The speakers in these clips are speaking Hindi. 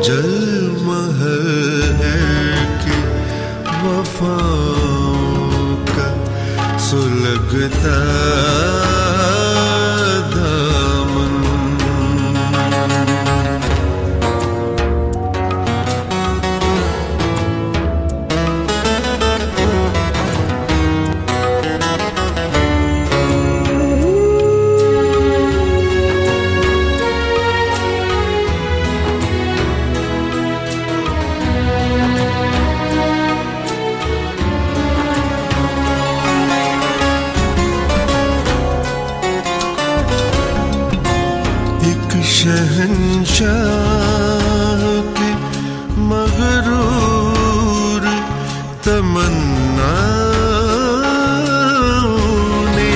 जलमहल है कि वफाओं का सुलगता दामन। शहंशाह की मगरूर तमन्नाओं ने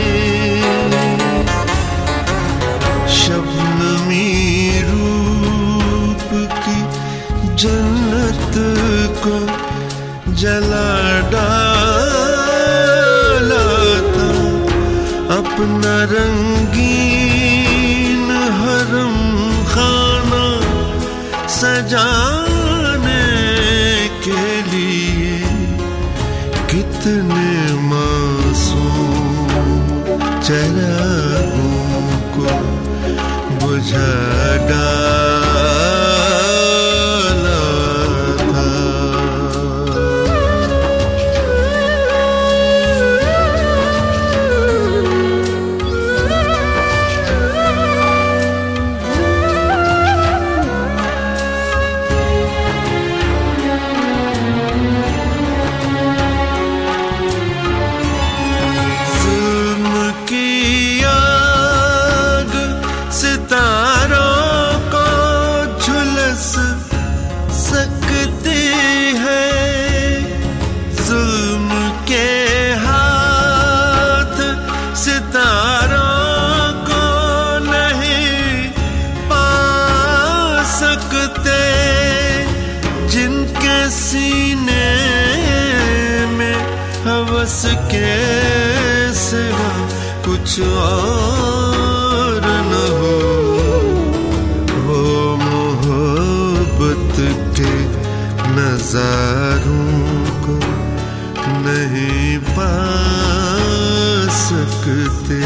शबनमी रूप की जन्नत को जला डाला था। अपना रंगीन हरम खाना सजाने के लिए कितने मासूम चरागों को बुझा डाला था। सीने में हवस के सिवा कुछ और न हो, वो मोहब्बत के नजारों को नहीं पा सकते।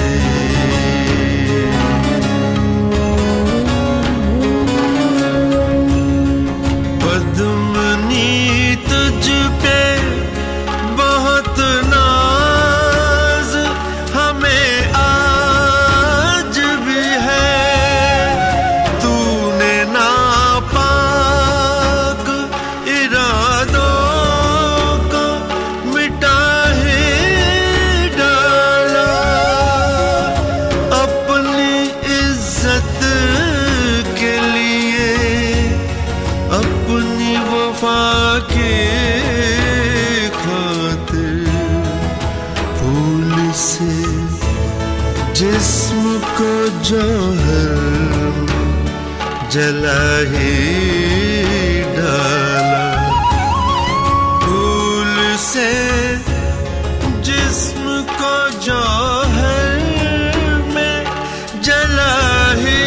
तुझ पे बहुत नाज हमें आज भी है। तूने नापाक इरादों को मिटा ही डाला। अपनी इज्जत के लिए अपनी वफा के खातिर फूल से जिस्म को जौहर जला ही डाला। फूल से जिस्म को जौहर में जला ही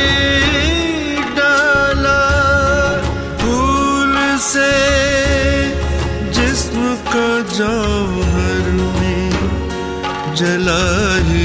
डाला। फूल से जिस्म का जौहर में जला ही